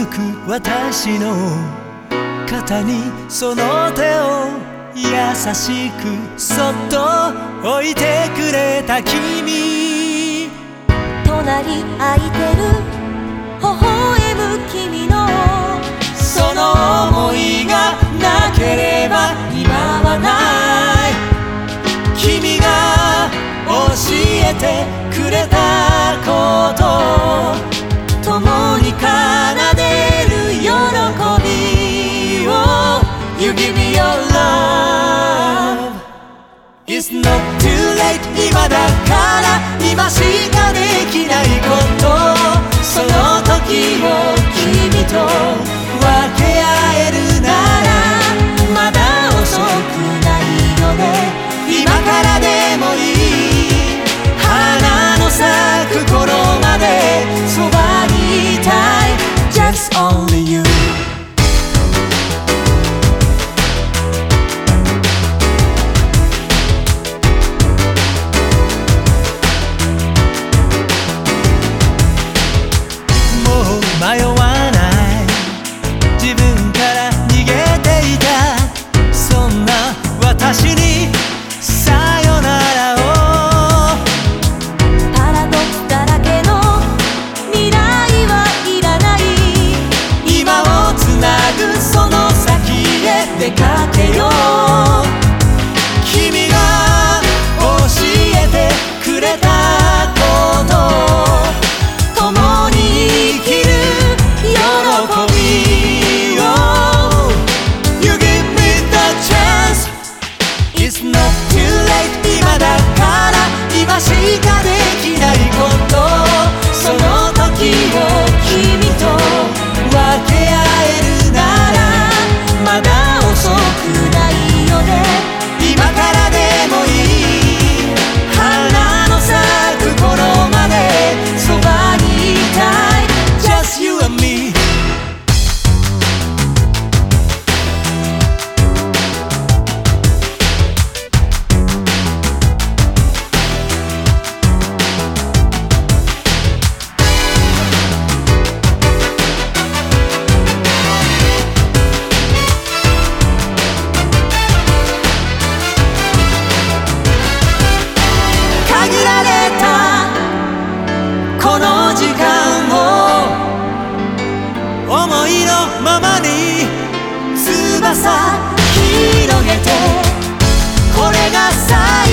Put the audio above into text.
く私の肩にその手を優しくそっと置いてくれた君、 隣空いてる微笑む君のその想いがなければ今はない。君が教えてくれたこと共に奏でる喜びを You give me your love. It's not too late 今だから今しかできないこと、その時を君と分け合えるならまだ遅くないよね。今からでもいい、花の咲く頃までそばにいたい Just only you。迷わない自分から逃げていたそんな私にさよならを。 パラドックスだらけの未来はいらない、 今をつなぐその先へ出かけよう。君が教えてくれたこと共に生きる喜びを You give me the chance. It's not too late 今だから今しかできないこと、その時を君と分け合えるならまだ遅くないよね。今からでもいい、花の咲く頃までそばにいたい Just you and me。限られたこの時間を思いのままに翼広げて、これが最